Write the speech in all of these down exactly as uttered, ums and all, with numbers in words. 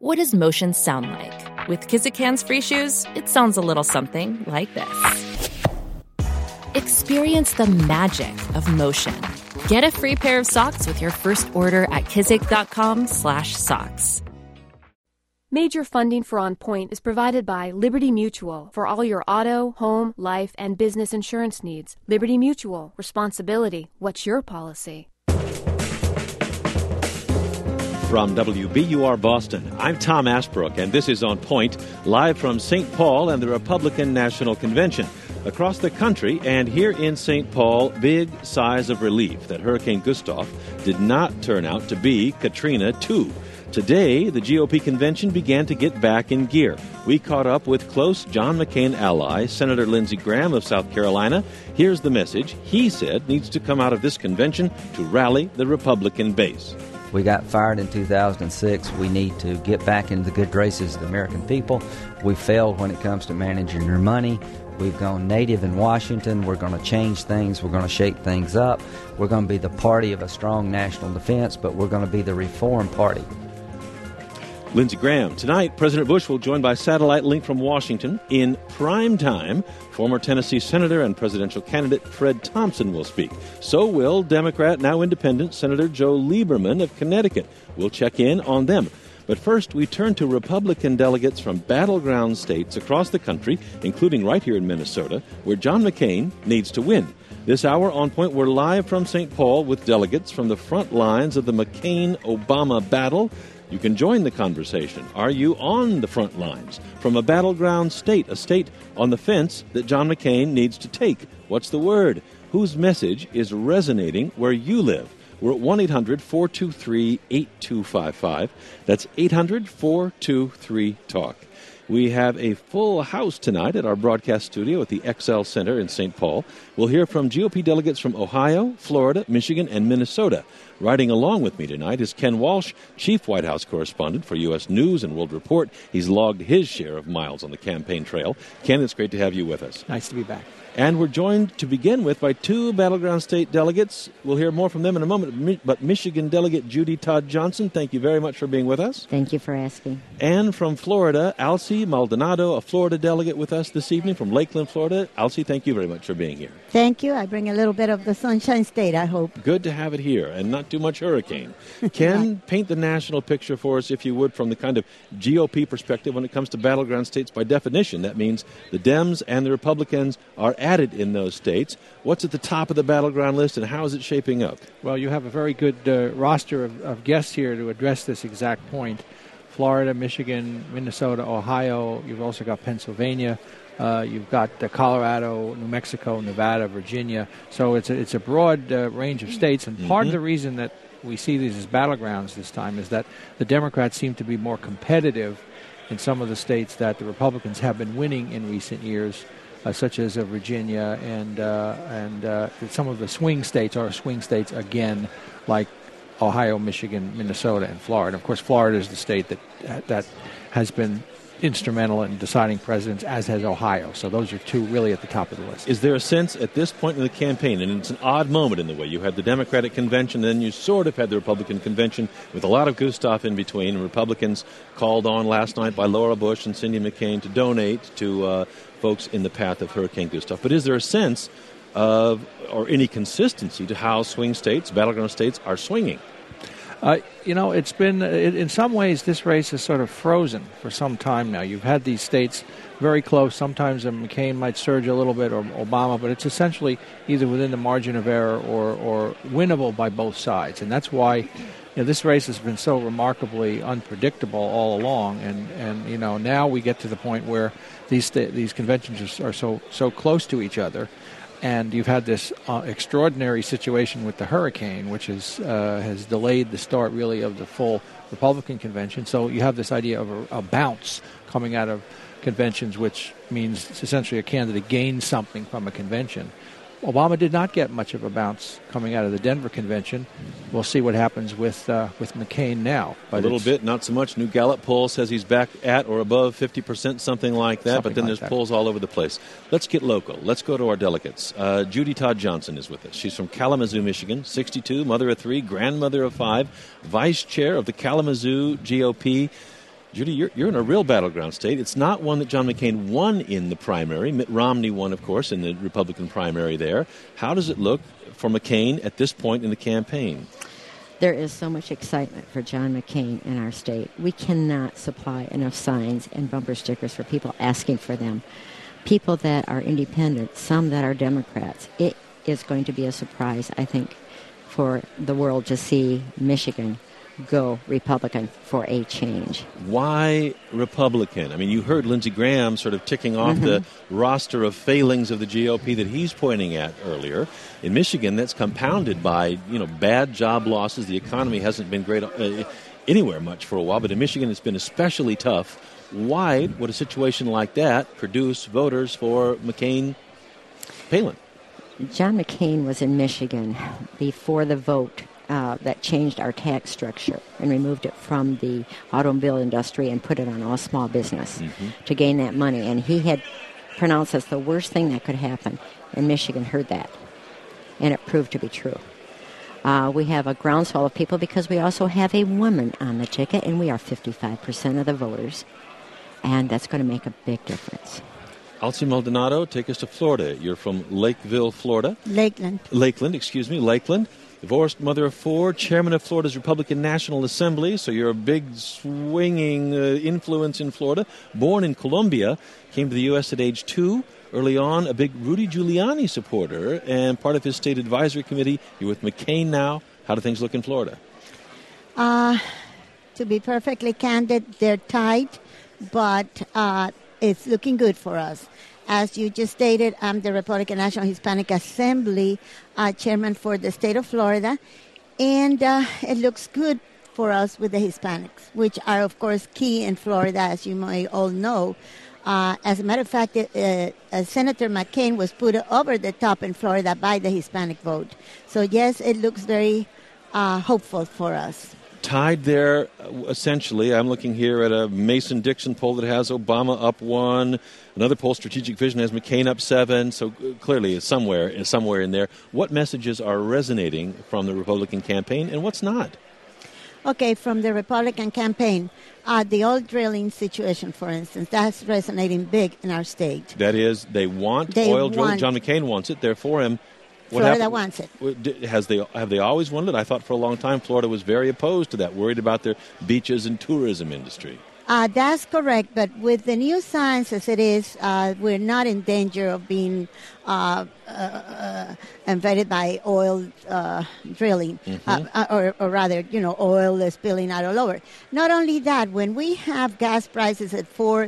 What does motion sound like? With Kizik hands-free shoes, it sounds a little something like this. Experience the magic of motion. Get a free pair of socks with your first order at kizik.com slash socks. Major funding for On Point is provided by Liberty Mutual for all your auto, home, life, and business insurance needs. Liberty Mutual. Responsibility. What's your policy? From W B U R Boston, I'm Tom Asbrook, and this is On Point, live from Saint Paul and the Republican National Convention. Across the country and here in Saint Paul, big sighs of relief that Hurricane Gustav did not turn out to be Katrina two. Today, the G O P convention began to get back in gear. We caught up with close John McCain ally, Senator Lindsey Graham of South Carolina. Here's the message he said needs to come out of this convention to rally the Republican base. We got fired in two thousand six. We need to get back into the good graces of the American people. We failed when it comes to managing your money. We've gone native in Washington. We're going to change things. We're going to shake things up. We're going to be the party of a strong national defense, but we're going to be the reform party. Lindsey Graham. Tonight, President Bush will join by satellite link from Washington. In prime time, former Tennessee Senator and presidential candidate Fred Thompson will speak. So will Democrat, now independent, Senator Joe Lieberman of Connecticut. We'll check in on them. But first, we turn to Republican delegates from battleground states across the country, including right here in Minnesota, where John McCain needs to win. This hour on Point, we're live from Saint Paul with delegates from the front lines of the McCain-Obama battle. You can join the conversation. Are you on the front lines from a battleground state, a state on the fence that John McCain needs to take? What's the word? Whose message is resonating where you live? We're at one eight hundred four two three eight two five five. That's eight hundred four two three talk. We have a full house tonight at our broadcast studio at the X L Center in Saint Paul. We'll hear from G O P delegates from Ohio, Florida, Michigan, and Minnesota. Riding along with me tonight is Ken Walsh, Chief White House Correspondent for U S News and World Report. He's logged his share of miles on the campaign trail. Ken, it's great to have you with us. Nice to be back. And we're joined to begin with by two battleground state delegates. We'll hear more from them in a moment. But Michigan delegate Judy Todd Johnson, thank you very much for being with us. Thank you for asking. And from Florida, Alcy Maldonado, a Florida delegate with us this evening from Lakeland, Florida. Alcy, thank you very much for being here. Thank you. I bring a little bit of the Sunshine State, I hope. Good to have it here and not too much hurricane. Ken, right. Paint the national picture for us, if you would, from the kind of G O P perspective when it comes to battleground states. By definition, that means the Dems and the Republicans are added in those states. What's at the top of the battleground list, and how is it shaping up? Well, you have a very good uh, roster of, of guests here to address this exact point. Florida, Michigan, Minnesota, Ohio. You've also got Pennsylvania. Uh, you've got uh, Colorado, New Mexico, Nevada, Virginia. So it's a, it's a broad uh, range of states. And part mm-hmm. of the reason that we see these as battlegrounds this time is that the Democrats seem to be more competitive in some of the states that the Republicans have been winning in recent years. Uh, such as uh, Virginia and uh, and uh, some of the swing states are swing states again, like Ohio, Michigan, Minnesota, and Florida. Of course, Florida is the state that that has been instrumental in deciding presidents, as has Ohio. So those are two really at the top of the list. Is there a sense at this point in the campaign, and it's an odd moment in the way, you had the Democratic convention, then you sort of had the Republican convention with a lot of Gustav in between. Republicans called on last night by Laura Bush and Cindy McCain to donate to uh, folks in the path of Hurricane Gustav. But is there a sense of, or any consistency to how swing states, battleground states, are swinging? Uh, you know, it's been, it, in some ways, this race is sort of frozen for some time now. You've had these states very close. Sometimes McCain might surge a little bit, or Obama, but it's essentially either within the margin of error or, or winnable by both sides. And that's why, you know, this race has been so remarkably unpredictable all along. And, and you know, now we get to the point where these sta- these conventions are, are so so close to each other. And you've had this uh, extraordinary situation with the hurricane, which is, uh, has delayed the start, really, of the full Republican convention. So you have this idea of a, a bounce coming out of conventions, which means essentially a candidate gains something from a convention. Obama did not get much of a bounce coming out of the Denver convention. We'll see what happens with uh, with McCain now. But a little bit, not so much. New Gallup poll says he's back at or above fifty percent, something like that. Something but then like there's that. polls all over the place. Let's get local. Let's go to our delegates. Uh, Judy Todd Johnson is with us. She's from Kalamazoo, Michigan, sixty-two, mother of three, grandmother of five, vice chair of the Kalamazoo G O P. Judy, you're, you're in a real battleground state. It's not one that John McCain won in the primary. Mitt Romney won, of course, in the Republican primary there. How does it look for McCain at this point in the campaign? There is so much excitement for John McCain in our state. We cannot supply enough signs and bumper stickers for people asking for them. People that are independent, some that are Democrats. It is going to be a surprise, I think, for the world to see Michigan go Republican for a change. Why Republican? I mean, you heard Lindsey Graham sort of ticking off Mm-hmm. the roster of failings of the G O P that he's pointing at earlier. In Michigan, that's compounded by, you know, bad job losses. The economy hasn't been great uh, anywhere much for a while, but in Michigan it's been especially tough. Why would a situation like that produce voters for McCain-Palin? John McCain was in Michigan before the vote Uh, that changed our tax structure and removed it from the automobile industry and put it on all small business Mm-hmm. to gain that money. And he had pronounced as the worst thing that could happen. And Michigan heard that. And it proved to be true. Uh, we have a groundswell of people because we also have a woman on the ticket, and we are fifty-five percent of the voters. And that's going to make a big difference. Alci Maldonado, take us to Florida. You're from Lakeville, Florida. Lakeland. Lakeland, excuse me, Lakeland. Divorced mother of four, chairman of Florida's Republican National Assembly, so you're a big swinging uh, influence in Florida. Born in Colombia, came to the U S at age two. Early on, a big Rudy Giuliani supporter and part of his state advisory committee. You're with McCain now. How do things look in Florida? Uh, to be perfectly candid, they're tight, but uh, it's looking good for us. As you just stated, I'm the Republican National Hispanic Assembly uh, chairman for the state of Florida, and uh, it looks good for us with the Hispanics, which are, of course, key in Florida, as you may all know. Uh, as a matter of fact, uh, uh, Senator McCain was put over the top in Florida by the Hispanic vote. So, yes, it looks very uh, hopeful for us. Tied there, uh, essentially. I'm looking here at a Mason-Dixon poll that has Obama up one. Another poll, Strategic Vision, has McCain up seven. So uh, clearly, it's somewhere, it's somewhere in there. What messages are resonating from the Republican campaign, and what's not? Okay, from the Republican campaign, uh, the oil drilling situation, for instance, that's resonating big in our state. That is, they want They oil drilling. want- John McCain wants it. They're for him. What Florida happened- wants it. What- di- Has they have they always wanted it? I thought for a long time Florida was very opposed to that, worried about their beaches and tourism industry. Uh, that's correct, but with the new science as it is, uh, we're not in danger of being uh, uh, uh, invaded by oil uh, drilling, uh, uh, or, or rather, you know, oil is spilling out all over. Not only that, when we have gas prices at four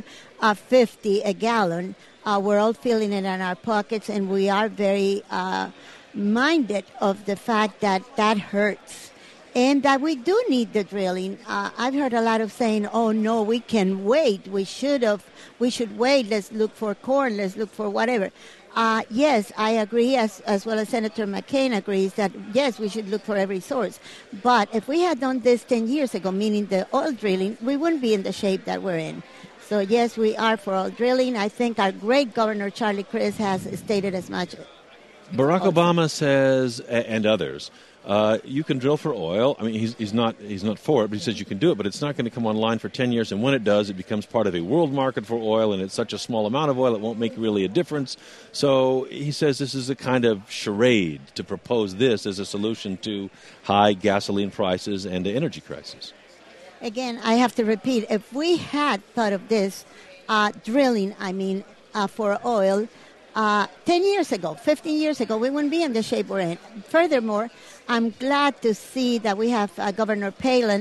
fifty a gallon, uh, we're all feeling it in our pockets, and we are very uh, minded of the fact that that hurts. And that we do need the drilling. Uh, I've heard a lot of saying, "Oh no, we can wait. We should have. We should wait. Let's look for corn. Let's look for whatever." Uh, yes, I agree, as as well as Senator McCain agrees that yes, we should look for every source. But if we had done this ten years ago, meaning the oil drilling, we wouldn't be in the shape that we're in. So yes, we are for oil drilling. I think our great Governor Charlie Crist has stated as much. Barack Obama says, a- and others, uh, you can drill for oil. I mean, he's, he's not he's not for it, but he says you can do it, but it's not going to come online for ten years. And when it does, it becomes part of a world market for oil, and it's such a small amount of oil, it won't make really a difference. So he says this is a kind of charade to propose this as a solution to high gasoline prices and the energy crisis. Again, I have to repeat, if we had thought of this uh, drilling, I mean, uh, for oil, uh, ten years ago, fifteen years ago, we wouldn't be in the shape we're in. Furthermore, I'm glad to see that we have uh, Governor Palin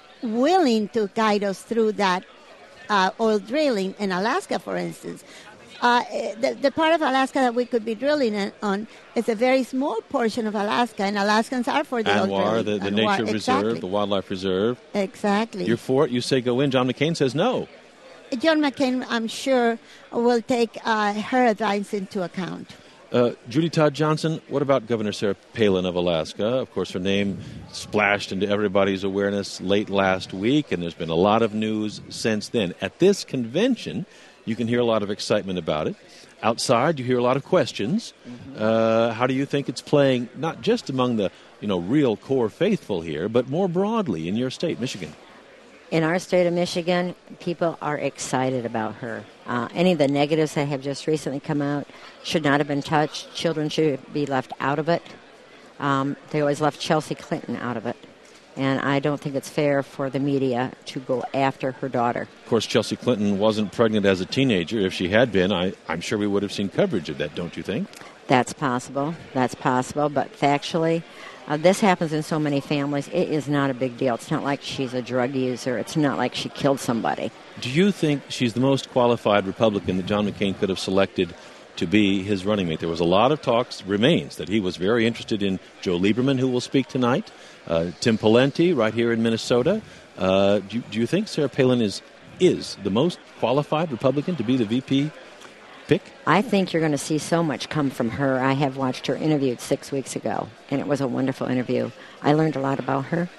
willing to guide us through that uh, oil drilling in Alaska, for instance. Uh, the, the part of Alaska that we could be drilling in, on is a very small portion of Alaska, and Alaskans are for the oil Anwar, drilling. the, the Anwar, nature exactly. reserve, the wildlife reserve. Exactly. You're for it. You say go in. John McCain says no. John McCain, I'm sure, will take uh, her advice into account. Uh, Judy Todd Johnson, what about Governor Sarah Palin of Alaska? Of course, her name splashed into everybody's awareness late last week, and there's been a lot of news since then. At this convention, you can hear a lot of excitement about it. Outside, you hear a lot of questions. Mm-hmm. Uh, how do you think it's playing, not just among the you know real core faithful here, but more broadly in your state, Michigan? In our state of Michigan, people are excited about her. Uh, any of the negatives that have just recently come out should not have been touched. Children should be left out of it. Um, they always left Chelsea Clinton out of it. And I don't think it's fair for the media to go after her daughter. Of course, Chelsea Clinton wasn't pregnant as a teenager. If she had been, I, I'm sure we would have seen coverage of that, don't you think? That's possible. That's possible. But factually, uh, this happens in so many families. It is not a big deal. It's not like she's a drug user. It's not like she killed somebody. Do you think she's the most qualified Republican that John McCain could have selected to be his running mate? There was a lot of talks, remains, that he was very interested in Joe Lieberman, who will speak tonight, uh, Tim Pawlenty, right here in Minnesota. Uh, do, do you think Sarah Palin is is the most qualified Republican to be the V P pick? I think you're going to see so much come from her. I have watched her interviewed six weeks ago, and it was a wonderful interview. I learned a lot about her.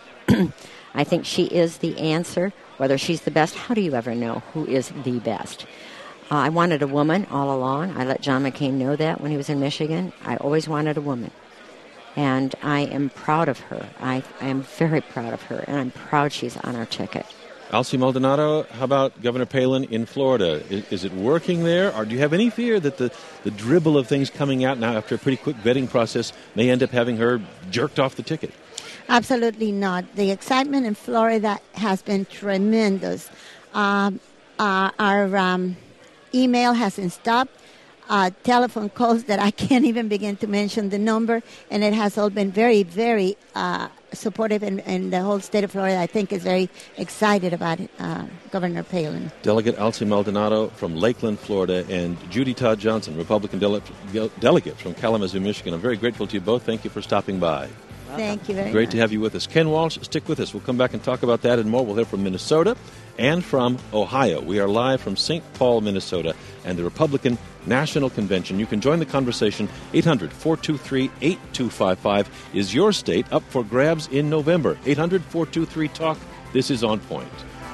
I think she is the answer. Whether she's the best, how do you ever know who is the best? Uh, I wanted a woman all along. I let John McCain know that when he was in Michigan. I always wanted a woman. And I am proud of her. I, I am very proud of her, and I'm proud she's on our ticket. Alcee Maldonado, how about Governor Palin in Florida? Is, is it working there, or do you have any fear that the, the dribble of things coming out now after a pretty quick vetting process may end up having her jerked off the ticket? Absolutely not. The excitement in Florida has been tremendous. Um, uh, our um, email hasn't stopped. Uh, telephone calls that I can't even begin to mention the number, and it has all been very, very uh, supportive, and, and the whole state of Florida, I think, is very excited about it, uh, Governor Palin. Delegate Alcee Maldonado from Lakeland, Florida, and Judy Todd Johnson, Republican dele- delegate from Kalamazoo, Michigan. I'm very grateful to you both. Thank you for stopping by. Thank you very Great much. to have you with us. Ken Walsh, stick with us. We'll come back and talk about that and more. We'll hear from Minnesota and from Ohio. We are live from Saint Paul, Minnesota, and the Republican National Convention. You can join the conversation. eight hundred, four two three, eight two five five is your state up for grabs in November. eight hundred, four two three, talk. This is On Point.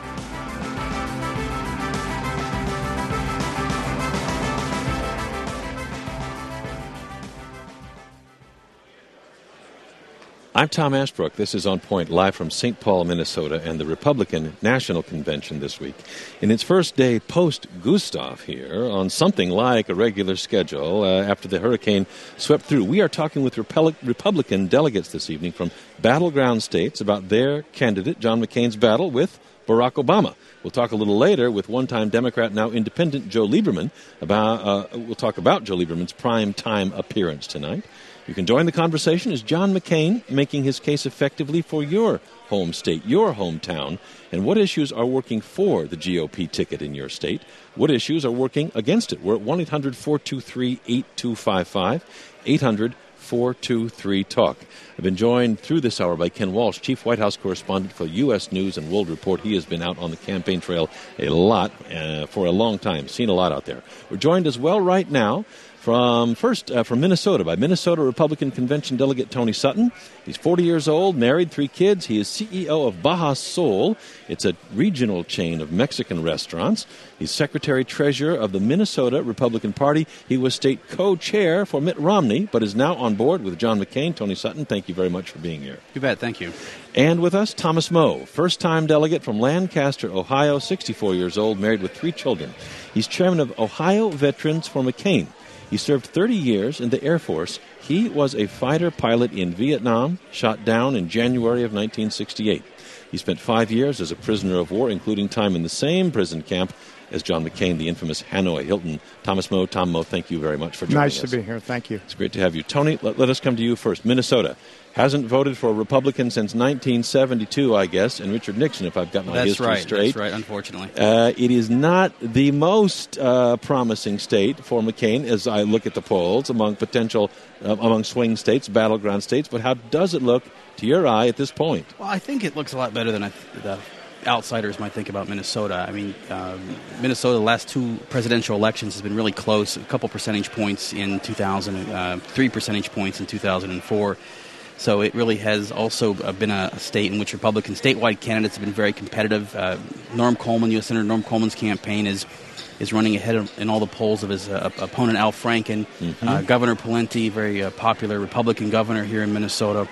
I'm Tom Ashbrook. This is On Point, live from Saint Paul, Minnesota, and the Republican National Convention this week. In its first day post-Gustav here, on something like a regular schedule, uh, after the hurricane swept through, we are talking with Repel- Republican delegates this evening from battleground states about their candidate, John McCain's battle with Barack Obama. We'll talk a little later with one-time Democrat, now independent, Joe Lieberman. About uh, we'll talk about Joe Lieberman's prime-time appearance tonight. You can join the conversation. Is John McCain making his case effectively for your home state, your hometown? And what issues are working for the G O P ticket in your state? What issues are working against it? We're at one eight hundred, four two three, eight two five five, eight hundred, four two three, talk. I've been joined through this hour by Ken Walsh, Chief White House Correspondent for U S News and World Report. He has been out on the campaign trail a lot uh, for a long time, seen a lot out there. We're joined as well right now From first uh, from Minnesota by Minnesota Republican Convention Delegate Tony Sutton. He's forty years old, married, three kids. He is C E O of Baja Soul. It's a regional chain of Mexican restaurants. He's Secretary-Treasurer of the Minnesota Republican Party. He was state co-chair for Mitt Romney, but is now on board with John McCain. Tony Sutton, thank you very much for being here. You bet, thank you. And with us, Thomas Moe, first-time delegate from Lancaster, Ohio, sixty-four years old, married with three children. He's chairman of Ohio Veterans for McCain. He served thirty years in the Air Force. He was a fighter pilot in Vietnam, shot down in January of nineteen sixty-eight. He spent five years as a prisoner of war, including time in the same prison camp as John McCain, the infamous Hanoi Hilton. Thomas Moe, Tom Moe, thank you very much for joining us. Nice to be here. Thank you. It's great to have you. Tony, let, let us come to you first. Minnesota hasn't voted for a Republican since nineteen seventy-two, I guess, and Richard Nixon, if I've got my That's history right. straight. That's right, unfortunately. Uh, it is not the most uh, promising state for McCain as I look at the polls among potential, uh, among swing states, battleground states, but how does it look to your eye at this point? Well, I think it looks a lot better than I th- the outsiders might think about Minnesota. I mean, um, Minnesota, the last two presidential elections has been really close, a couple percentage points in two thousand, uh, three percentage points in two thousand four. So it really has also been a state in which Republican statewide candidates have been very competitive. Uh, Norm Coleman, U S Senator Norm Coleman's campaign is is running ahead of, in all the polls of his uh, opponent, Al Franken. Mm-hmm. Uh, Governor Pawlenty, very uh, popular Republican governor here in Minnesota.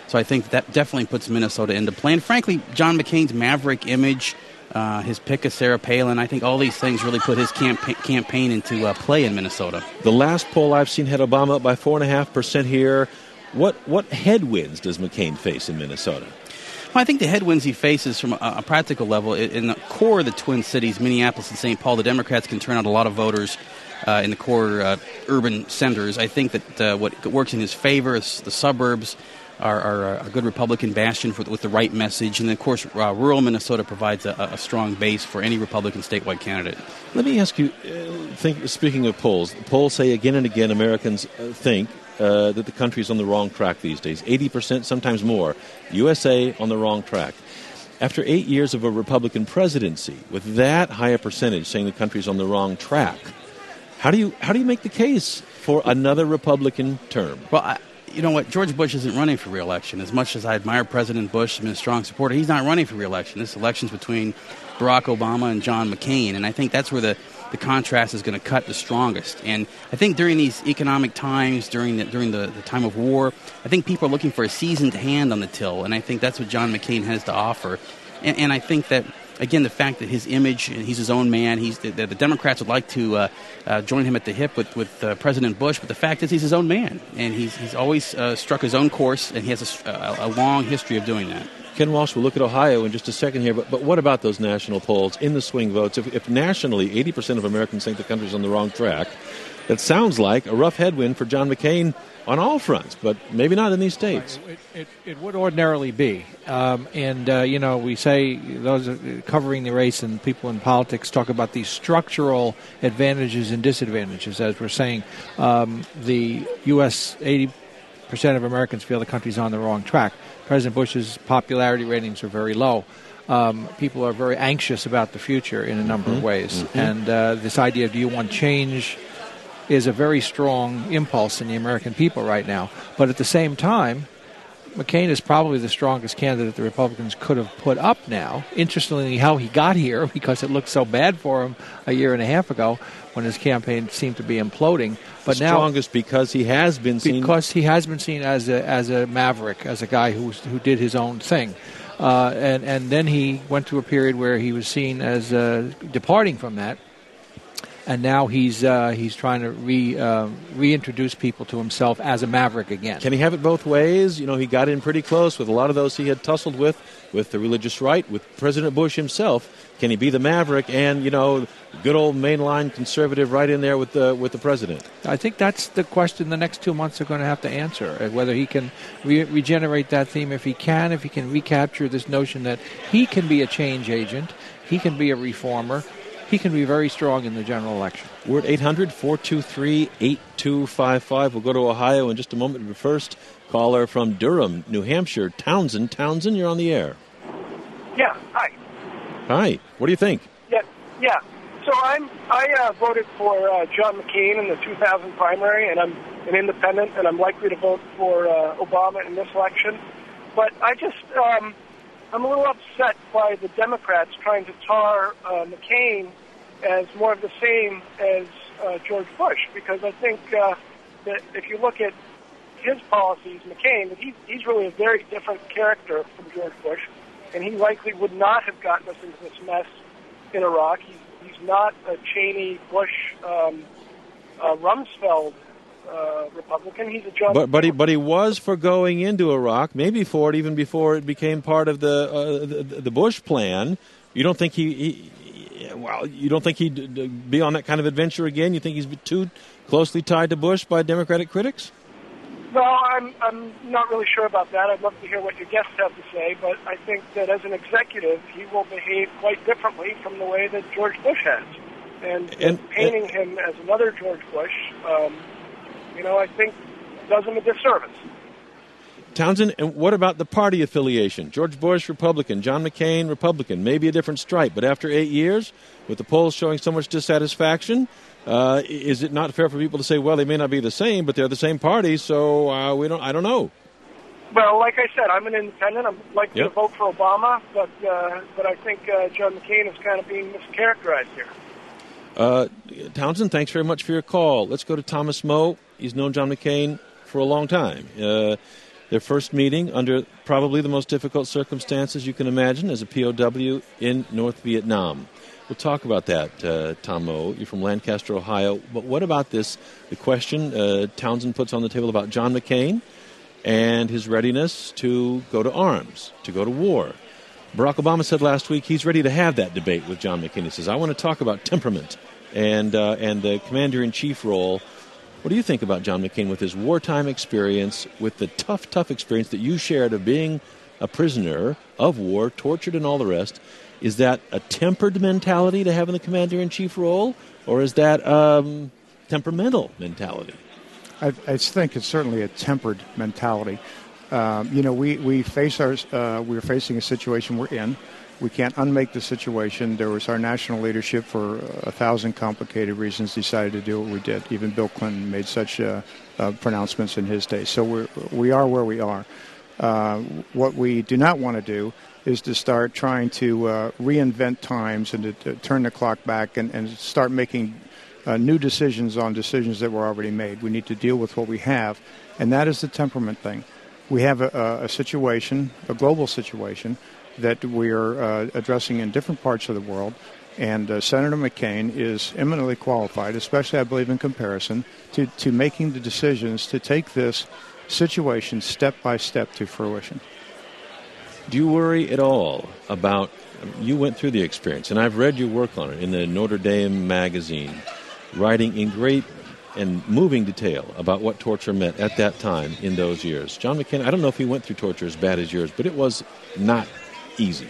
So I think that definitely puts Minnesota into play. And frankly, John McCain's maverick image, uh, his pick of Sarah Palin, I think all these things really put his campa- campaign into uh, play in Minnesota. The last poll I've seen had Obama up by four point five percent here. What what headwinds does McCain face in Minnesota? Well, I think the headwinds he faces from a, a practical level, in the core of the Twin Cities, Minneapolis and Saint Paul, the Democrats can turn out a lot of voters uh, in the core uh, urban centers. I think that uh, what works in his favor is the suburbs are, are a good Republican bastion for, with the right message. And, of course, uh, rural Minnesota provides a, a strong base for any Republican statewide candidate. Let me ask you, uh, think, speaking of polls, polls say again and again Americans uh, think Uh, that the country's on the wrong track these days. eighty percent, sometimes more. U S A on the wrong track. After eight years of a Republican presidency, with that high a percentage saying the country's on the wrong track, how do you how do you make the case for another Republican term? Well, I, you know what? George Bush isn't running for re-election. As much as I admire President Bush and been a strong supporter, he's not running for re-election. This election's between Barack Obama and John McCain, and I think that's where the the contrast is going to cut the strongest. And I think during these economic times, during the during the, the time of war, I think people are looking for a seasoned hand on the till, and I think that's what John McCain has to offer. And, and I think that, again, the fact that his image, and he's his own man, he's the, the Democrats would like to uh, uh, join him at the hip with, with uh, President Bush, but the fact is he's his own man, and he's, he's always uh, struck his own course, and he has a, a, a long history of doing that. Ken Walsh, we'll look at Ohio in just a second here, but, but what about those national polls in the swing votes? If, if nationally eighty percent of Americans think the country's on the wrong track, that sounds like a rough headwind for John McCain on all fronts, but maybe not in these states. It, it, it would ordinarily be. Um, and, uh, you know, we say those are covering the race and people in politics talk about these structural advantages and disadvantages. As we're saying, um, the U S eighty percent of Americans feel the country's on the wrong track. President Bush's popularity ratings are very low. Um, people are very anxious about the future in a number mm-hmm. of ways. Mm-hmm. And uh, this idea of do you want change is a very strong impulse in the American people right now. But at the same time, McCain is probably the strongest candidate the Republicans could have put up now. Interestingly, how he got here, because it looked so bad for him a year and a half ago when his campaign seemed to be imploding. But the now, strongest because he has been seen because he has been seen as a as a maverick, as a guy who was, who did his own thing, uh, and and then he went through a period where he was seen as uh, departing from that. And now he's uh, he's trying to re uh, reintroduce people to himself as a maverick again. Can he have it both ways? You know, he got in pretty close with a lot of those he had tussled with, with the religious right, with President Bush himself. Can he be the maverick and, you know, good old mainline conservative right in there with the with the president? I think that's the question the next two months are going to have to answer, whether he can re- regenerate that theme. If he can, if he can recapture this notion that he can be a change agent, he can be a reformer. He can be very strong in the general election. We're at eight hundred, four two three, eight two five five. We'll go to Ohio in just a moment. But first, caller from Durham, New Hampshire, Townsend. Townsend, you're on the air. Yeah, hi. Hi. What do you think? Yeah, yeah. So I'm I uh, voted for uh, John McCain in the two thousand primary, and I'm an independent, and I'm likely to vote for uh, Obama in this election. But I just... Um, I'm a little upset by the Democrats trying to tar uh, McCain as more of the same as uh, George Bush, because I think uh, that if you look at his policies, McCain, that he's, he's really a very different character from George Bush, and he likely would not have gotten us into this mess in Iraq. He's, he's not a Cheney, Bush, um, uh, Rumsfeld Uh, Republican. He's a John. But but he but he was for going into Iraq, maybe for it even before it became part of the uh, the, the Bush plan. You don't think he, he well? You don't think he'd be on that kind of adventure again? You think he's too closely tied to Bush by Democratic critics? Well, I'm I'm not really sure about that. I'd love to hear what your guests have to say, but I think that as an executive, he will behave quite differently from the way that George Bush has, and, and painting and, him as another George Bush. Um, You know, I think does him a disservice. Townsend, and what about the party affiliation? George Bush, Republican. John McCain, Republican. Maybe a different stripe, but after eight years, with the polls showing so much dissatisfaction, uh, is it not fair for people to say, well, they may not be the same, but they're the same party, so uh, we don't. I don't know. Well, like I said, I'm an independent. I'm likely yep. to vote for Obama, but uh, but I think uh, John McCain is kind of being mischaracterized here. Uh, Townsend, thanks very much for your call. Let's go to Thomas Moe. He's known John McCain for a long time. Uh, their first meeting under probably the most difficult circumstances you can imagine as a P O W in North Vietnam. We'll talk about that, uh, Tom Moe. You're from Lancaster, Ohio. But what about this, the question uh, Townsend puts on the table about John McCain and his readiness to go to arms, to go to war? Barack Obama said last week he's ready to have that debate with John McCain. He says, I want to talk about temperament and uh, and the commander-in-chief role. What do you think about John McCain with his wartime experience, with the tough, tough experience that you shared of being a prisoner of war, tortured and all the rest? Is that a tempered mentality to have in the commander-in-chief role, or is that um, temperamental mentality? I, I think it's certainly a tempered mentality. Um, you know, we, we face our, uh, we're facing a situation we're in. We can't unmake the situation. There was our national leadership for a thousand complicated reasons decided to do what we did. Even Bill Clinton made such uh, uh, pronouncements in his day. So we're, we are where we are. Uh, what we do not want to do is to start trying to uh, reinvent times and to, to turn the clock back and, and start making uh, new decisions on decisions that were already made. We need to deal with what we have, and that is the temperament thing. We have a, a situation, a global situation, that we are uh, addressing in different parts of the world, and uh, Senator McCain is eminently qualified, especially I believe in comparison, to, to making the decisions to take this situation step by step to fruition. Do you worry at all about, you went through the experience, and I've read your work on it in the Notre Dame magazine, writing in great and moving detail about what torture meant at that time in those years. John McCain, I don't know if he went through torture as bad as yours, but it was not easy.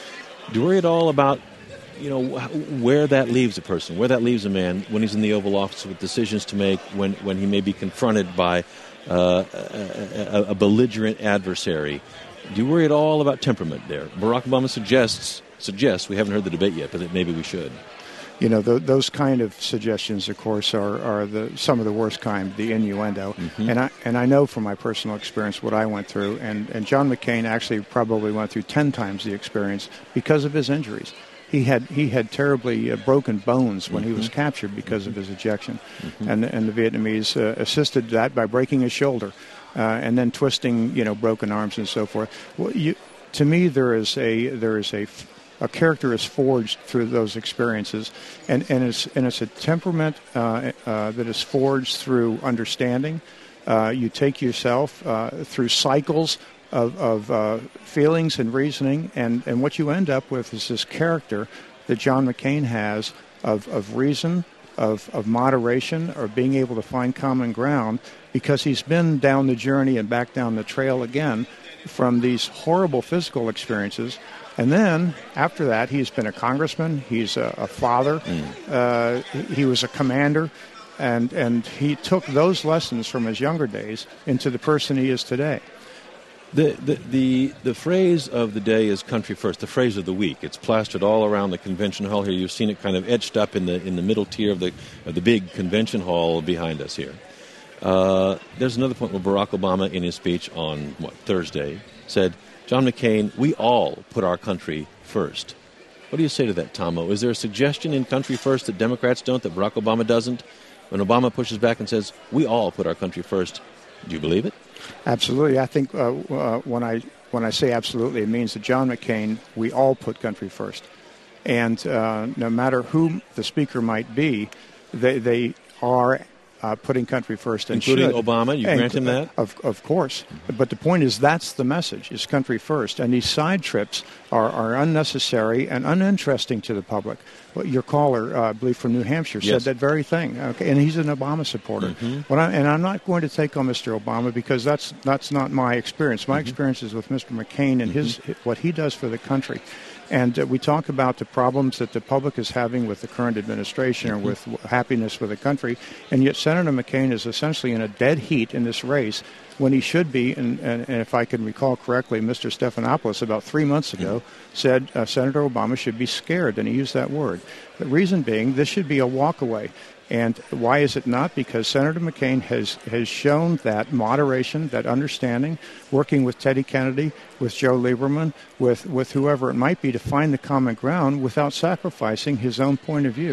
Do you worry at all about, you know, where that leaves a person, where that leaves a man when he's in the Oval Office with decisions to make, when, when he may be confronted by uh, a, a, a belligerent adversary? Do you worry at all about temperament there? Barack Obama suggests, suggests, we haven't heard the debate yet, but that maybe we should. You know, th- those kind of suggestions, of course, are, are the some of the worst kind, the innuendo. Mm-hmm. And I and I know from my personal experience what I went through, and, and John McCain actually probably went through ten times the experience because of his injuries. He had he had terribly uh, broken bones when mm-hmm. he was captured because mm-hmm. of his ejection, mm-hmm. and and the Vietnamese uh, assisted that by breaking his shoulder, uh, and then twisting, you know, broken arms and so forth. Well, you, to me, there is a there is a A character is forged through those experiences, and, and, it's, and it's a temperament uh, uh, that is forged through understanding. Uh, you take yourself uh, through cycles of, of uh, feelings and reasoning, and, and what you end up with is this character that John McCain has of, of reason, of, of moderation, or being able to find common ground, because he's been down the journey and back down the trail again from these horrible physical experiences. And then, after that, he's been a congressman, he's a, a father, mm. uh, he was a commander, and, and he took those lessons from his younger days into the person he is today. The, the, the, the phrase of the day is country first, the phrase of the week. It's plastered all around the convention hall here. You've seen it kind of etched up in the in the middle tier of the, of the big convention hall behind us here. Uh, there's another point where Barack Obama, in his speech on, what, Thursday, said, John McCain, we all put our country first. What do you say to that, Tom Moe? Is there a suggestion in country first that Democrats don't, that Barack Obama doesn't? When Obama pushes back and says, we all put our country first, do you believe it? Absolutely. I think uh, uh, when I when I say absolutely, it means that John McCain, we all put country first. And uh, no matter who the speaker might be, they, they are Uh, putting country first, and including should. Obama, you and, grant him that? Of, of course. Mm-hmm. But the point is, that's the message, is country first. And these side trips are, are unnecessary and uninteresting to the public. Well, your caller, uh, I believe from New Hampshire, yes. said that very thing. Okay, and he's an Obama supporter. Mm-hmm. But I, and I'm not going to take on Mister Obama, because that's that's not my experience. My mm-hmm. experience is with Mister McCain and mm-hmm. his what he does for the country. And uh, we talk about the problems that the public is having with the current administration or with w- happiness with the country, and yet Senator McCain is essentially in a dead heat in this race when he should be, and, and, and if I can recall correctly, Mister Stephanopoulos about three months ago said uh, Senator Obama should be scared, and he used that word. The reason being, this should be a walkaway. And why is it not? Because Senator McCain has, has shown that moderation, that understanding, working with Teddy Kennedy, with Joe Lieberman, with, with whoever it might be, to find the common ground without sacrificing his own point of view.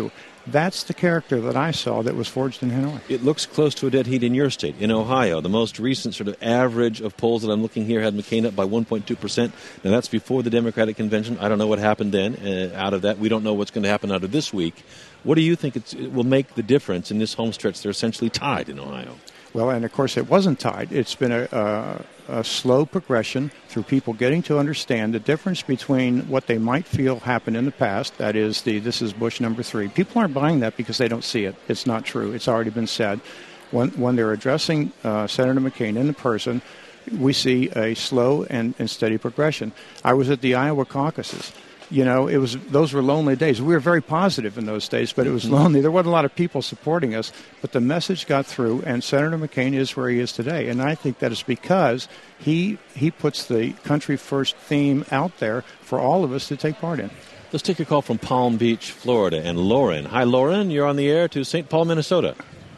That's the character that I saw that was forged in Hanoi. It looks close to a dead heat in your state, in Ohio. The most recent sort of average of polls that I'm looking here had McCain up by one point two percent. Now, that's before the Democratic convention. I don't know what happened then uh, out of that. We don't know what's going to happen out of this week. What do you think it's, it will make the difference in this home stretch? They're essentially tied in Ohio. Well, and of course it wasn't tied. It's been a, a, a slow progression through people getting to understand the difference between what they might feel happened in the past, that is, the this is Bush number three. People aren't buying that because they don't see it. It's not true. It's already been said. When, when they're addressing uh, Senator McCain in person, we see a slow and, and steady progression. I was at the Iowa caucuses. You know, it was those were lonely days. We were very positive in those days, but it was lonely. There wasn't a lot of people supporting us, but the message got through, and Senator McCain is where he is today. And I think that is because he he puts the country first theme out there for all of us to take part in. Let's take a call from Palm Beach, Florida, and Lauren. Hi, Lauren. You're on the air to Saint Paul, Minnesota.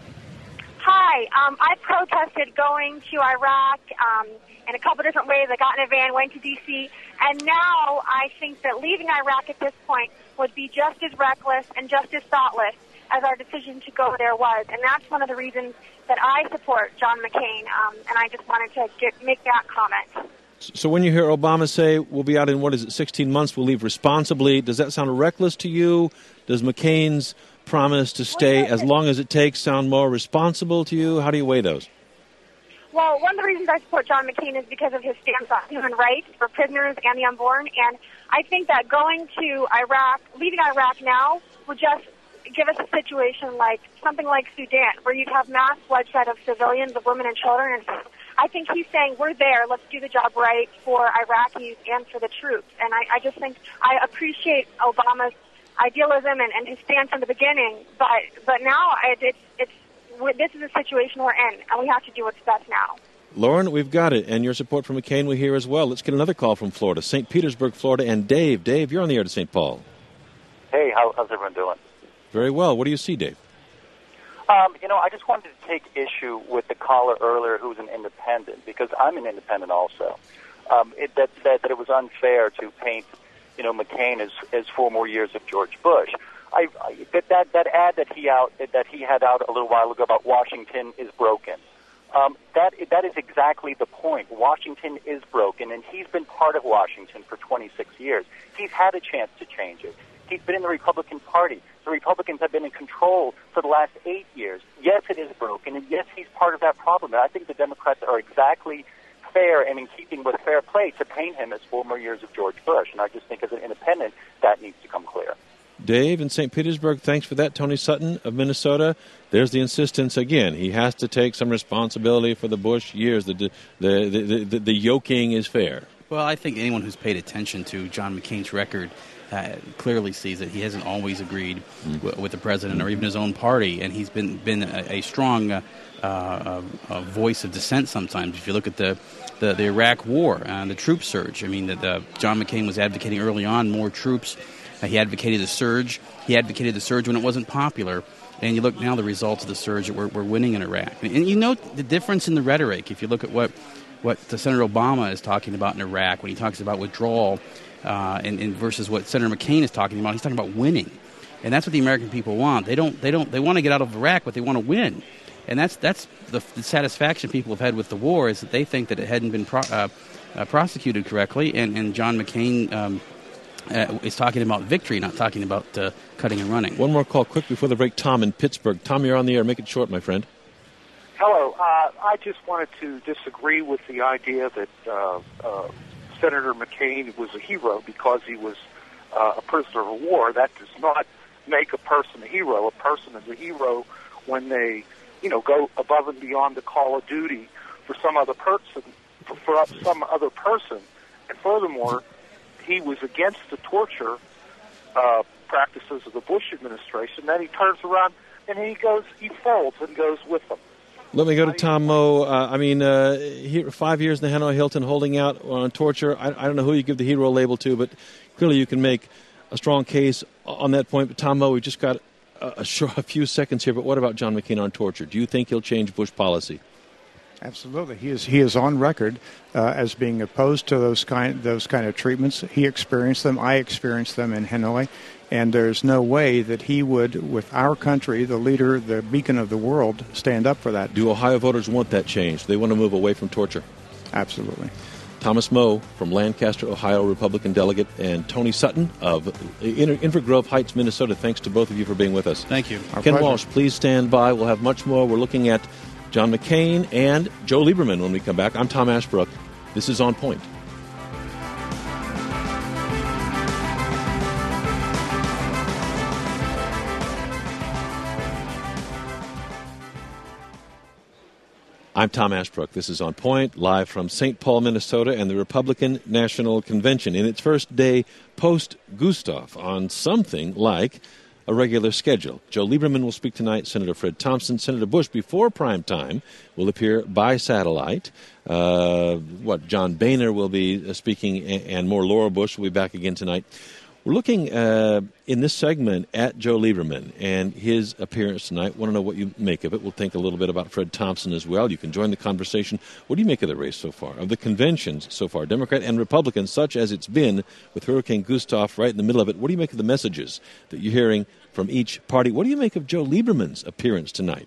Hi. Um, I protested going to Iraq um, in a couple different ways. I got in a van, went to D C, and now I think that leaving Iraq at this point would be just as reckless and just as thoughtless as our decision to go there was. And that's one of the reasons that I support John McCain, um, and I just wanted to get, make that comment. So when you hear Obama say we'll be out in, what is it, sixteen months, we'll leave responsibly, does that sound reckless to you? Does McCain's promise to stay as long as it takes sound more responsible to you? How do you weigh those? Well, one of the reasons I support John McCain is because of his stance on human rights for prisoners and the unborn. And I think that going to Iraq, leaving Iraq now, would just give us a situation like something like Sudan, where you'd have mass bloodshed of civilians, of women and children. And I think he's saying, we're there, let's do the job right for Iraqis and for the troops. And I, I just think I appreciate Obama's idealism and, and his stance from the beginning, but but now it, it's it's this is a situation we're in, and we have to do what's best now. Lauren, we've got it, and your support for McCain we hear as well. Let's get another call from Florida, Saint Petersburg, Florida, and Dave. Dave, you're on the air to Saint Paul. Hey, how, how's everyone doing? Very well. What do you see, Dave? Um, you know, I just wanted to take issue with the caller earlier who was an independent, because I'm an independent also. Um, it, that said that it was unfair to paint, you know, McCain as, as four more years of George Bush. I, I that, that that ad that he out that he had out a little while ago about Washington is broken. Um, that that is exactly the point. Washington is broken, and he's been part of Washington for twenty-six years. He's had a chance to change it. He's been in the Republican Party. The Republicans have been in control for the last eight years. Yes, it is broken, and yes, he's part of that problem. And I think the Democrats are exactly fair and in keeping with fair play to paint him as four more years of George Bush. And I just think as an independent, that needs to come clear. Dave in Saint Petersburg, thanks for that. Tony Sutton of Minnesota, there's the insistence again. He has to take some responsibility for the Bush years. The, the, the, the, the yoking is fair. Well, I think anyone who's paid attention to John McCain's record uh, clearly sees that he hasn't always agreed mm. w- with the president or even his own party, and he's been, been a, a strong uh, uh, a voice of dissent sometimes. If you look at the The, the Iraq War, uh, the troop surge. I mean, the, the, John McCain was advocating early on more troops. Uh, he advocated the surge. He advocated the surge when it wasn't popular. And you look now the results of the surge that we're, we're winning in Iraq. And, and you note the difference in the rhetoric. If you look at what, what Senator Obama is talking about in Iraq, when he talks about withdrawal uh, and, and versus what Senator McCain is talking about, he's talking about winning. And that's what the American people want. They don't. They don't. They want to get out of Iraq, but they want to win. And that's that's the, the satisfaction people have had with the war, is that they think that it hadn't been pro, uh, uh, prosecuted correctly. And, and John McCain um, uh, is talking about victory, not talking about uh, cutting and running. One more call quick before the break. Tom in Pittsburgh. Tom, you're on the air. Make it short, my friend. Hello. Uh, I just wanted to disagree with the idea that uh, uh, Senator McCain was a hero because he was uh, a prisoner of war. That does not make a person a hero. A person is a hero when they, you know, go above and beyond the call of duty for some other person, for, for some other person. And furthermore, he was against the torture uh, practices of the Bush administration. Then he turns around and he goes, he folds and goes with them. Let me go to Tom Moe. Uh, I mean, uh, here, five years in the Hanoi Hilton holding out on torture. I, I don't know who you give the hero label to, but clearly you can make a strong case on that point. But Tom Moe, we just got a, a, short, a few seconds here. But what about John McCain on torture? Do you think he'll change Bush policy? Absolutely, he is. He is on record uh, as being opposed to those kind those kind of treatments. He experienced them. I experienced them in Hanoi, and there's no way that he would, with our country, the leader, the beacon of the world, stand up for that. Do Ohio voters want that change? They want to move away from torture? Absolutely. Thomas Moe from Lancaster, Ohio, Republican delegate, and Tony Sutton of Inver Grove Heights, Minnesota. Thanks to both of you for being with us. Thank you. Our Ken pleasure. Walsh, please stand by. We'll have much more. We're looking at John McCain and Joe Lieberman when we come back. I'm Tom Ashbrook. This is On Point. I'm Tom Ashbrook. This is On Point, live from Saint Paul, Minnesota, and the Republican National Convention in its first day post-Gustav on something like a regular schedule. Joe Lieberman will speak tonight. Senator Fred Thompson. Senator Bush, before prime time, will appear by satellite. Uh, what, John Boehner will be speaking, and more. Laura Bush will be back again tonight. We're looking uh, in this segment at Joe Lieberman and his appearance tonight. Want to know what you make of it. We'll think a little bit about Fred Thompson as well. You can join the conversation. What do you make of the race so far, of the conventions so far, Democrat and Republican, such as it's been with Hurricane Gustav right in the middle of it? What do you make of the messages that you're hearing from each party? What do you make of Joe Lieberman's appearance tonight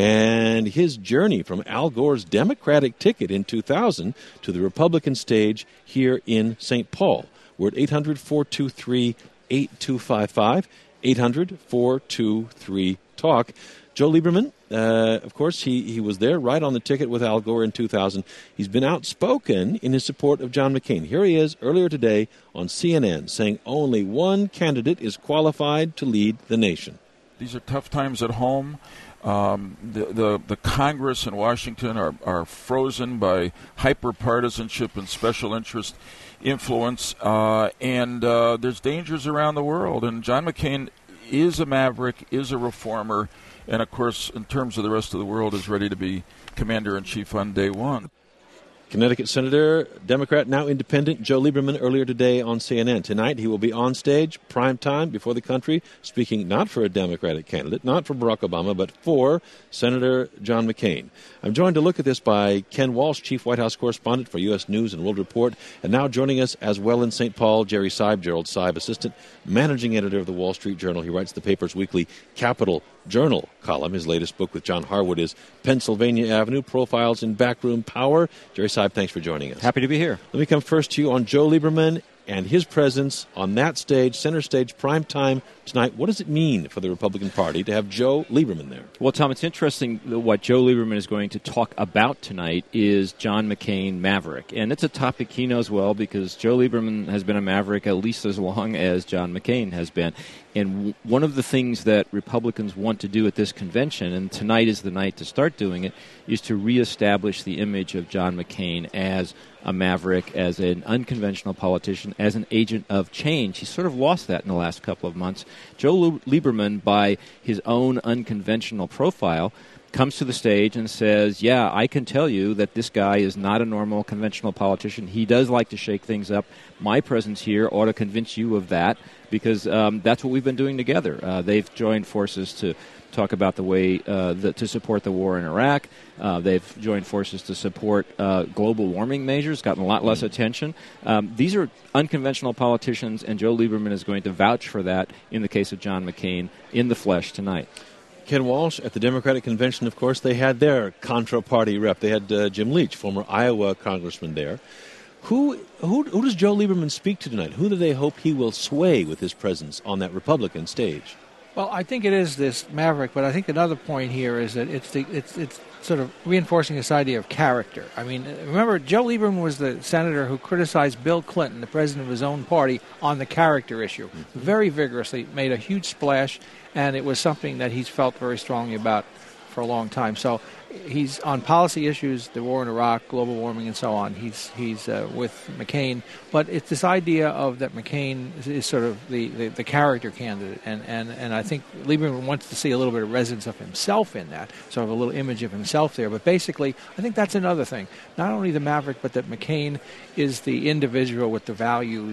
and his journey from Al Gore's Democratic ticket in two thousand to the Republican stage here in Saint Paul? We're at eight hundred, four two three, eight two five five, eight hundred, four two three, talk. Joe Lieberman, uh, of course, he, he was there right on the ticket with Al Gore in two thousand. He's been outspoken in his support of John McCain. Here he is earlier today on C N N saying only one candidate is qualified to lead the nation. These are tough times at home. Um, the, the the Congress in Washington are, are frozen by hyper-partisanship and special interest influence, uh, and uh, there's dangers around the world. And John McCain is a maverick, is a reformer, and, of course, in terms of the rest of the world, is ready to be commander-in-chief on day one. Connecticut Senator, Democrat, now independent, Joe Lieberman earlier today on C N N. Tonight he will be on stage, prime time, before the country, speaking not for a Democratic candidate, not for Barack Obama, but for Senator John McCain. I'm joined to look at this by Ken Walsh, Chief White House Correspondent for U S News and World Report, and now joining us as well in Saint Paul, Jerry Seib, Gerald Seib, Assistant Managing Editor of the Wall Street Journal. He writes the paper's weekly Capital Journal column. His latest book with John Harwood is Pennsylvania Avenue, Profiles in Backroom Power. Jerry Seib, thanks for joining us. Happy to be here. Let me come first to you on Joe Lieberman and his presence on that stage, center stage, prime time tonight. What does it mean for the Republican Party to have Joe Lieberman there? Well, Tom, it's interesting. What Joe Lieberman is going to talk about tonight is John McCain Maverick. And it's a topic he knows well because Joe Lieberman has been a maverick at least as long as John McCain has been. And one of the things that Republicans want to do at this convention, and tonight is the night to start doing it, is to reestablish the image of John McCain as a maverick, as an unconventional politician, as an agent of change. He's sort of lost that in the last couple of months. Joe Lieberman, by his own unconventional profile, comes to the stage and says, yeah, I can tell you that this guy is not a normal conventional politician. He does like to shake things up. My presence here ought to convince you of that because um, that's what we've been doing together. Uh, they've joined forces to talk about the way uh, the, to support the war in Iraq. Uh, they've joined forces to support uh, global warming measures, gotten a lot less attention. Um, these are unconventional politicians, and Joe Lieberman is going to vouch for that in the case of John McCain in the flesh tonight. Ken Walsh, at the Democratic Convention, of course, they had their Contra Party rep. They had uh, Jim Leach, former Iowa congressman there. Who, who who does Joe Lieberman speak to tonight? Who do they hope he will sway with his presence on that Republican stage? Well, I think it is this maverick, but I think another point here is that it's the, it's it's sort of reinforcing this idea of character. I mean, remember, Joe Lieberman was the senator who criticized Bill Clinton, the president of his own party, on the character issue, mm-hmm. very vigorously, made a huge splash, and it was something that he's felt very strongly about for a long time. So he's on policy issues, the war in Iraq, global warming, and so on. He's he's uh, with McCain, but it's this idea of that McCain is, is sort of the, the, the character candidate, and, and, and I think Lieberman wants to see a little bit of resonance of himself in that, sort of a little image of himself there. But basically, I think that's another thing. Not only the maverick, but that McCain is the individual with the values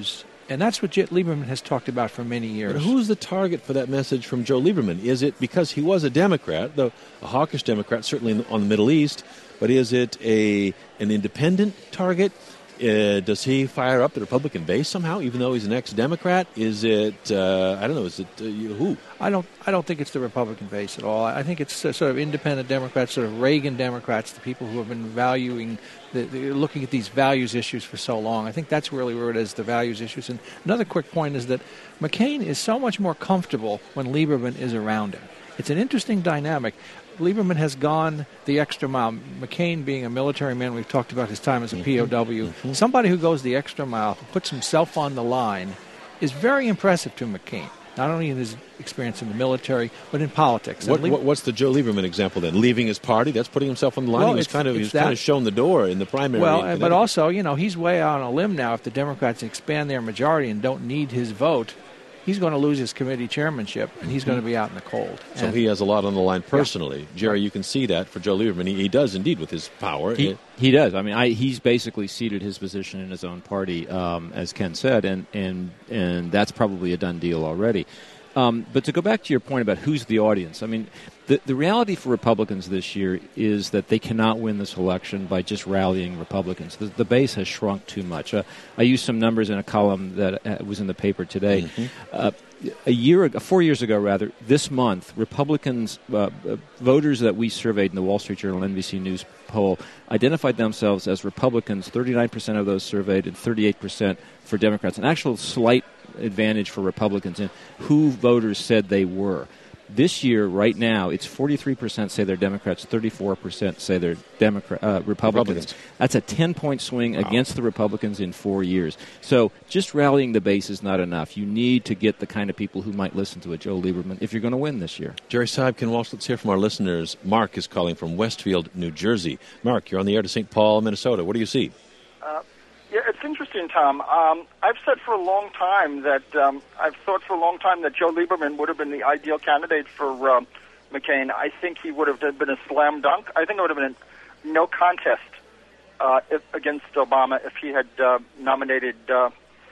And that's what J- Lieberman has talked about for many years. But who's the target for that message from Joe Lieberman? Is it because he was a Democrat, though a hawkish Democrat, certainly in the, on the Middle East, but is it a an independent target? Uh, does he fire up the Republican base somehow, even though he's an ex-Democrat? Is it, uh, I don't know, is it uh, who? I don't I don't think it's the Republican base at all. I think it's uh, sort of independent Democrats, sort of Reagan Democrats, the people who have been valuing, the, the, looking at these values issues for so long. I think that's really where it is, the values issues. And another quick point is that McCain is so much more comfortable when Lieberman is around him. It's an interesting dynamic. Lieberman has gone the extra mile. McCain being a military man, we've talked about his time as a P O W. Mm-hmm. Somebody who goes the extra mile, puts himself on the line, is very impressive to McCain. Not only in his experience in the military, but in politics. What, what, what's the Joe Lieberman example then? Leaving his party, that's putting himself on the line. Well, he was it's, kind of he it's was that. kind of shown the door in the primary. Well, but also, you know, he's way out on a limb now. If the Democrats expand their majority and don't need his vote, he's going to lose his committee chairmanship, and he's going to be out in the cold. So and he has a lot on the line personally. Yeah. Jerry, you can see that for Joe Lieberman. He, he does indeed with his power. He, he does. I mean, I, he's basically ceded his position in his own party, um, as Ken said, and, and, and that's probably a done deal already. Um, but to go back to your point about who's the audience, I mean, the, the reality for Republicans this year is that they cannot win this election by just rallying Republicans. The, the base has shrunk too much. Uh, I used some numbers in a column that uh, was in the paper today. Mm-hmm. Uh, a year ago, four years ago, rather, this month, Republicans, uh, uh, voters that we surveyed in the Wall Street Journal N B C News poll, identified themselves as Republicans, thirty-nine percent of those surveyed, and thirty-eight percent for Democrats. An actual slight advantage for Republicans in who voters said they were. This year, right now, it's forty-three percent say they're Democrats, thirty-four percent say they're Democrat, uh, Republicans. Republicans. That's a ten-point swing wow. against the Republicans in four years. So just rallying the base is not enough. You need to get the kind of people who might listen to a Joe Lieberman if you're going to win this year. Jerry Seib, Ken Walsh, let's hear from our listeners. Mark is calling from Westfield, New Jersey. Mark, you're on the air to Saint Paul, Minnesota. What do you see? Uh, yeah, it's interesting, Tom. Um, I've said for a long time that um, I've thought for a long time that Joe Lieberman would have been the ideal candidate for uh, McCain. I think he would have been a slam dunk. I think it would have been a no contest uh, if, against Obama if he had uh, nominated uh,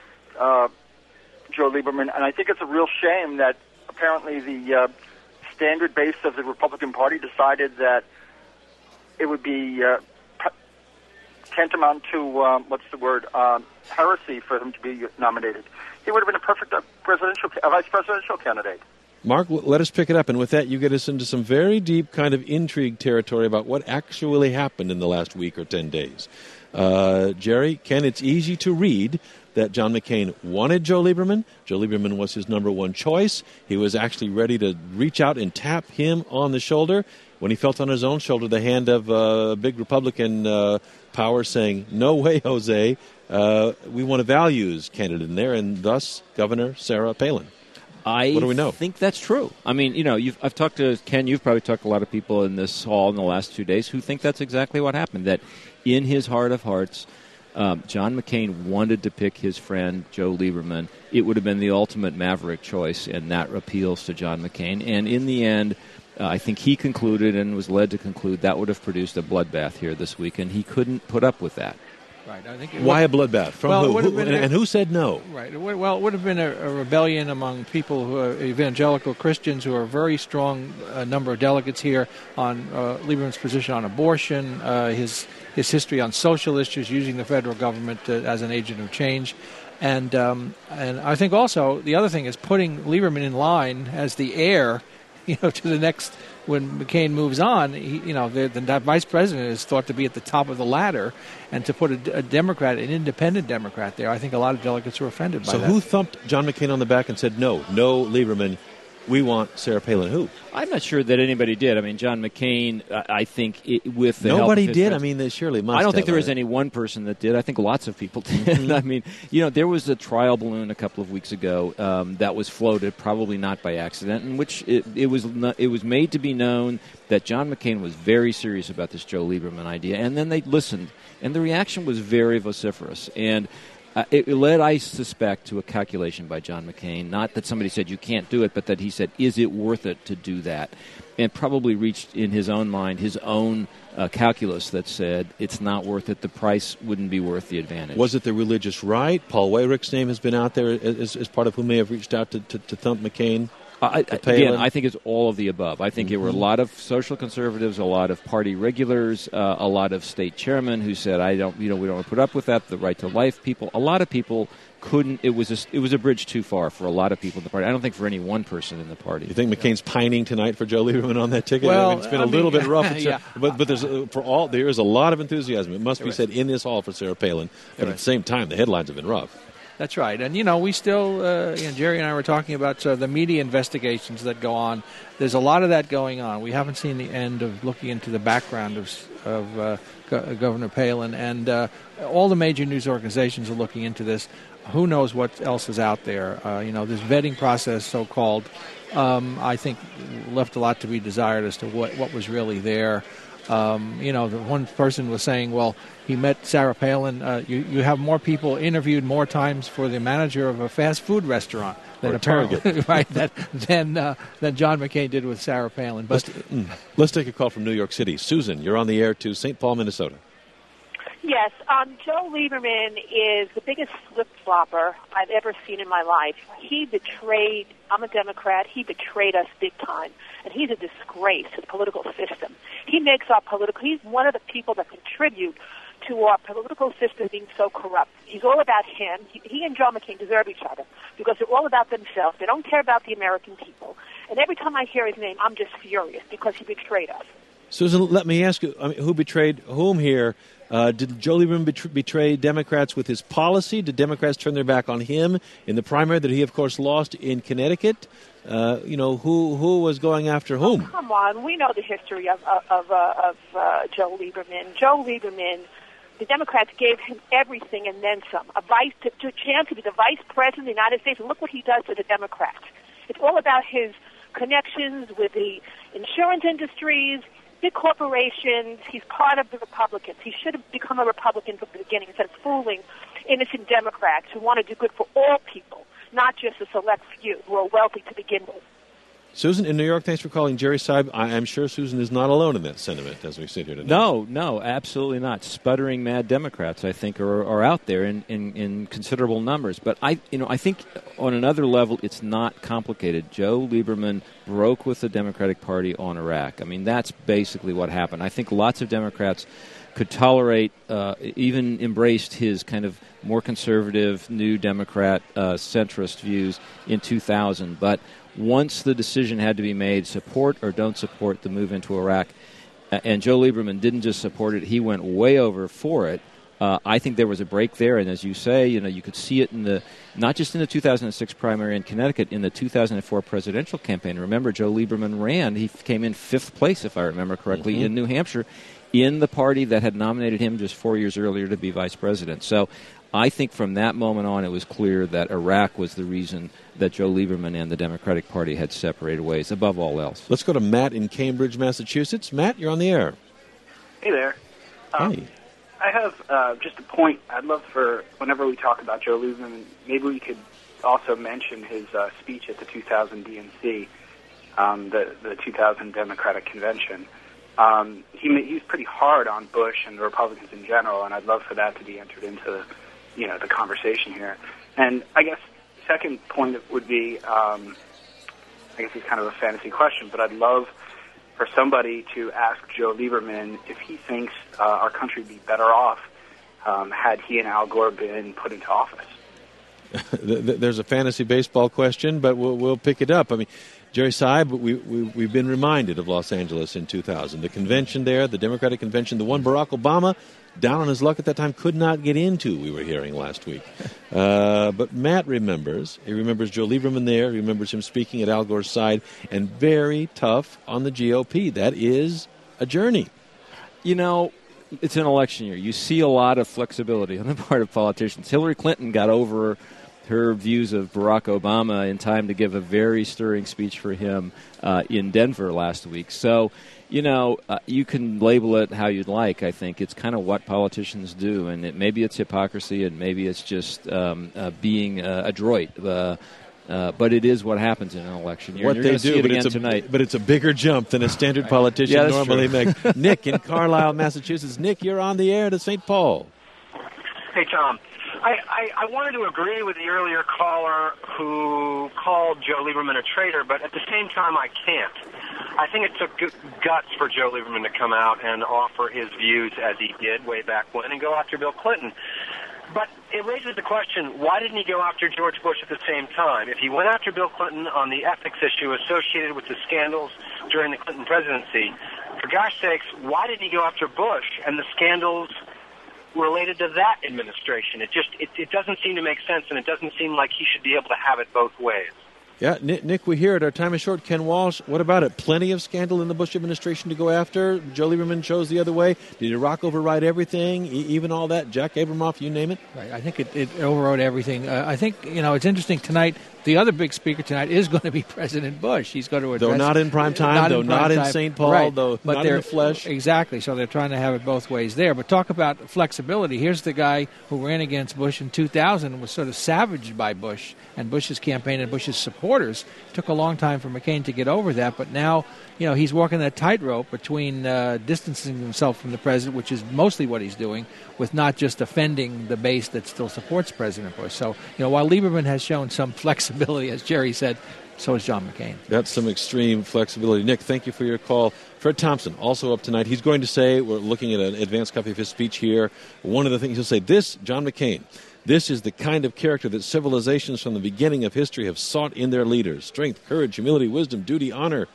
uh, Joe Lieberman. And I think it's a real shame that apparently the uh, standard base of the Republican Party decided that it would be uh, tantamount to, uh, what's the word, uh, heresy for him to be nominated. He would have been a perfect uh, presidential, uh, vice presidential candidate. Mark, let us pick it up, and with that, you get us into some very deep kind of intrigue territory about what actually happened in the last week or ten days. Uh, Jerry, Ken, it's easy to read that John McCain wanted Joe Lieberman. Joe Lieberman was his number one choice. He was actually ready to reach out and tap him on the shoulder when he felt on his own shoulder the hand of uh, a big Republican uh, power saying, no way, Jose, uh, we want a values candidate in there, and thus Governor Sarah Palin. I what do we know? think that's true. I mean, you know, you've, I've talked to, Ken, you've probably talked to a lot of people in this hall in the last two days who think that's exactly what happened, that in his heart of hearts, um, John McCain wanted to pick his friend Joe Lieberman. It would have been the ultimate maverick choice, and that appeals to John McCain. And in the end, uh, I think he concluded and was led to conclude that would have produced a bloodbath here this week, and he couldn't put up with that. Right. I think Why a bloodbath? From well, who? who and, and who said no? Right. It would, well, it would have been a, a rebellion among people who are evangelical Christians, who are a very strong uh, number of delegates here on uh, Lieberman's position on abortion, uh, his his history on social issues, using the federal government uh, as an agent of change. And um, and I think also the other thing is putting Lieberman in line as the heir, you know, to the next. When McCain moves on, he, you know, the, the vice president is thought to be at the top of the ladder, and to put a, a Democrat, an independent Democrat there, I think a lot of delegates were offended by so that. So who thumped John McCain on the back and said, no, no Lieberman, we want Sarah Palin? Who? I'm not sure that anybody did. I mean, John McCain, uh, I think it, with the Nobody help of his did? friends, I mean, they surely must I don't think have, there was right? any one person that did. I think lots of people did. Mm-hmm. I mean, you know, there was a trial balloon a couple of weeks ago um, that was floated, probably not by accident, in which it, it was not, it was made to be known that John McCain was very serious about this Joe Lieberman idea, and then they listened, and the reaction was very vociferous. And Uh, it led, I suspect, to a calculation by John McCain. Not that somebody said you can't do it, but that he said, is it worth it to do that? And probably reached in his own mind his own uh, calculus that said it's not worth it. The price wouldn't be worth the advantage. Was it the religious right? Paul Weyrick's name has been out there as, as part of who may have reached out to, to, to thump McCain. I, again, I think it's all of the above. I think mm-hmm. there were a lot of social conservatives, a lot of party regulars, uh, a lot of state chairmen who said, "I don't, you know, we don't want to put up with that." The right to life people. A lot of people couldn't. It was a, it was a bridge too far for a lot of people in the party. I don't think for any one person in the party. You think McCain's pining tonight for Joe Lieberman on that ticket? Well, I mean, it's been I a little mean, bit rough, yeah. but but there's a, for all there is a lot of enthusiasm. It must be right. said in this hall for Sarah Palin, but right. at the same time, the headlines have been rough. That's right. And, you know, we still, uh, you know, Jerry and I were talking about uh, the media investigations that go on. There's a lot of that going on. We haven't seen the end of looking into the background of, of uh, Go- Governor Palin. And uh, all the major news organizations are looking into this. Who knows what else is out there? Uh, you know, this vetting process, so-called, um, I think left a lot to be desired as to what, what was really there. Um, you know, the one person was saying, well, he met Sarah Palin. Uh, you, you have more people interviewed more times for the manager of a fast food restaurant than or Target, right? That, than uh, than John McCain did with Sarah Palin. But let's, mm, let's take a call from New York City. Susan, you're on the air to Saint Paul, Minnesota. Yes, um, Joe Lieberman is the biggest flip-flopper I've ever seen in my life. He betrayed, I'm a Democrat, he betrayed us big time, and he's a disgrace to the political system. He makes our political, he's one of the people that contribute to our political system being so corrupt. He's all about him. He, he and John McCain deserve each other because they're all about themselves. They don't care about the American people. And every time I hear his name, I'm just furious because he betrayed us. Susan, let me ask you, I mean, who betrayed whom here? Uh, did Joe Lieberman betray, betray Democrats with his policy? Did Democrats turn their back on him in the primary that he, of course, lost in Connecticut? Uh, you know, who who was going after whom? Oh, come on. We know the history of, of, of, uh, of uh, Joe Lieberman. Joe Lieberman, the Democrats gave him everything and then some. A vice to, to a chance to be the vice president of the United States. And look what he does to the Democrats. It's all about his connections with the insurance industries, big corporations. He's part of the Republicans. He should have become a Republican from the beginning instead of fooling innocent Democrats who want to do good for all people, not just a select few who are wealthy to begin with. Susan in New York, thanks for calling. Jerry Seib, I am sure Susan is not alone in that sentiment as we sit here today. No, no, absolutely not. Sputtering mad Democrats, I think, are, are out there in, in, in considerable numbers. But I, you know, I think on another level, it's not complicated. Joe Lieberman broke with the Democratic Party on Iraq. I mean, that's basically what happened. I think lots of Democrats could tolerate, uh, even embraced his kind of more conservative, new Democrat, uh, centrist views in two thousand. But once the decision had to be made, support or don't support the move into Iraq, uh, and Joe Lieberman didn't just support it, he went way over for it. Uh, I think there was a break there, and as you say, you know, you could see it in the not just in the two thousand six primary in Connecticut, in the two thousand four presidential campaign. Remember, Joe Lieberman ran; he came in fifth place, if I remember correctly, mm-hmm. in New Hampshire, in the party that had nominated him just four years earlier to be vice president. So, I think from that moment on, it was clear that Iraq was the reason that Joe Lieberman and the Democratic Party had separated ways, above all else. Let's go to Matt in Cambridge, Massachusetts. Matt, you're on the air. Hey there. Um, hey. I have uh, just a point. I'd love for, whenever we talk about Joe Lieberman, maybe we could also mention his uh, speech at the two thousand D N C, um, the, the two thousand Democratic Convention. Um, he, he was pretty hard on Bush and the Republicans in general, and I'd love for that to be entered into, you know, the conversation here. And I guess second point would be, um, I guess it's kind of a fantasy question, but I'd love for somebody to ask Joe Lieberman if he thinks uh, our country would be better off um, had he and Al Gore been put into office. There's a fantasy baseball question, but we'll, we'll pick it up. I mean, Jerry Seib, we, we, we've been reminded of Los Angeles in two thousand. The convention there, the Democratic convention, the one Barack Obama, down on his luck at that time, could not get into, we were hearing last week. Uh, but Matt remembers. He remembers Joe Lieberman there. He remembers him speaking at Al Gore's side, and very tough on the G O P. That is a journey. You know, it's an election year. You see a lot of flexibility on the part of politicians. Hillary Clinton got over her views of Barack Obama in time to give a very stirring speech for him uh, in Denver last week. So, you know, uh, you can label it how you'd like. I think it's kind of what politicians do, and it, maybe it's hypocrisy, and maybe it's just um, uh, being uh, adroit. Uh, Uh, but it is what happens in an election year. What You're they see do, it but again it's, a, tonight. but it's a bigger jump than a standard politician Yeah, that's normally true. makes. Nick in Carlisle, Massachusetts. Nick, you're on the air to Saint Paul. Hey, Tom. I, I, I wanted to agree with the earlier caller who called Joe Lieberman a traitor, but at the same time, I can't. I think it took g- guts for Joe Lieberman to come out and offer his views as he did way back when and go after Bill Clinton. But it raises the question, why didn't he go after George Bush at the same time? If he went after Bill Clinton on the ethics issue associated with the scandals during the Clinton presidency, for gosh sakes, why did he go after Bush and the scandals related to that administration? It just it, it doesn't seem to make sense, and it doesn't seem like he should be able to have it both ways. Yeah, Nick, Nick, we hear it. Our time is short. Ken Walsh, what about it? Plenty of scandal in the Bush administration to go after. Joe Lieberman chose the other way. Did Iraq override everything, e- even all that? Jack Abramoff, you name it? Right. I think it, it overrode everything. Uh, I think, you know, it's interesting tonight. The other big speaker tonight is going to be President Bush. He's going to address... Though not in prime time, not though in prime not in time. Saint Paul, right. though but not in the flesh. Exactly. So they're trying to have it both ways there. But talk about flexibility. Here's the guy who ran against Bush in two thousand and was sort of savaged by Bush and Bush's campaign and Bush's supporters. It took a long time for McCain to get over that. But now, you know, he's walking that tightrope between uh, distancing himself from the president, which is mostly what he's doing, with not just offending the base that still supports President Bush. So, you know, while Lieberman has shown some flexibility, as Jerry said, so has John McCain. That's some extreme flexibility. Nick, thank you for your call. Fred Thompson, also up tonight. He's going to say, we're looking at an advanced copy of his speech here. One of the things he'll say, this, John McCain, this is the kind of character that civilizations from the beginning of history have sought in their leaders. Strength, courage, humility, wisdom, duty, honor.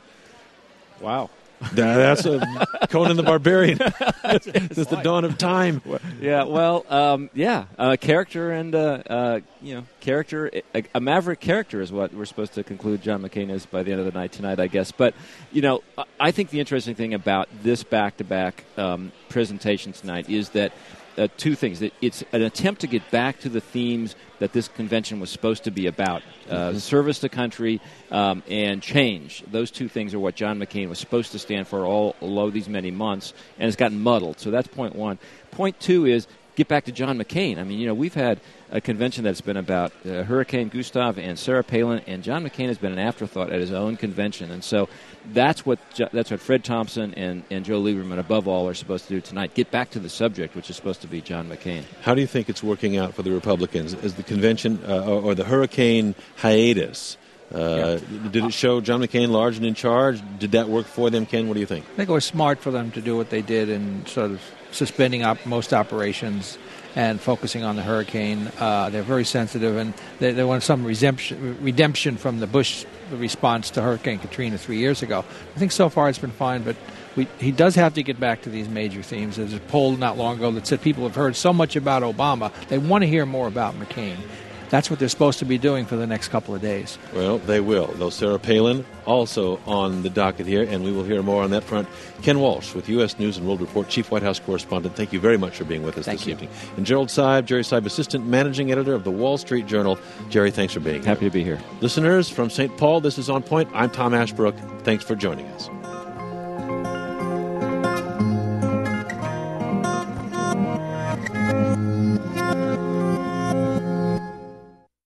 Wow. That's a Conan the Barbarian. Since the dawn of time. Yeah, well, um, yeah, uh, character and uh, uh, you know, character. A, a maverick character is what we're supposed to conclude John McCain is by the end of the night tonight, I guess. But you know, I think the interesting thing about this back-to-back um, presentation tonight is that. Uh, two things. That it's an attempt to get back to the themes that this convention was supposed to be about. Uh, mm-hmm. Service to country um, and change. Those two things are what John McCain was supposed to stand for all, all these many months, and it's gotten muddled. So that's point one. Point two is get back to John McCain. I mean, you know, we've had a convention that's been about uh, Hurricane Gustav and Sarah Palin, and John McCain has been an afterthought at his own convention. And so that's what that's what Fred Thompson and, and Joe Lieberman, above all, are supposed to do tonight. Get back to the subject, which is supposed to be John McCain. How do you think it's working out for the Republicans? Is the convention uh, or, or the hurricane hiatus, uh, yeah. did it show John McCain large and in charge? Did that work for them, Ken? What do you think? I think it was smart for them to do what they did and sort of suspending op- most operations and focusing on the hurricane. Uh, they're very sensitive, and they, they want some redemption, redemption from the Bush response to Hurricane Katrina three years ago. I think so far it's been fine, but we, he does have to get back to these major themes. There's a poll not long ago that said people have heard so much about Obama, they want to hear more about McCain. That's what they're supposed to be doing for the next couple of days. Well, they will. Though Sarah Palin also on the docket here, and we will hear more on that front. Ken Walsh with U S News and World Report, Chief White House Correspondent. Thank you very much for being with us Thank this you. evening. And Gerald Seib, Jerry Seib, Assistant Managing Editor of the Wall Street Journal. Jerry, thanks for being here. Happy to be here. Listeners from Saint Paul, this is On Point. I'm Tom Ashbrook. Thanks for joining us.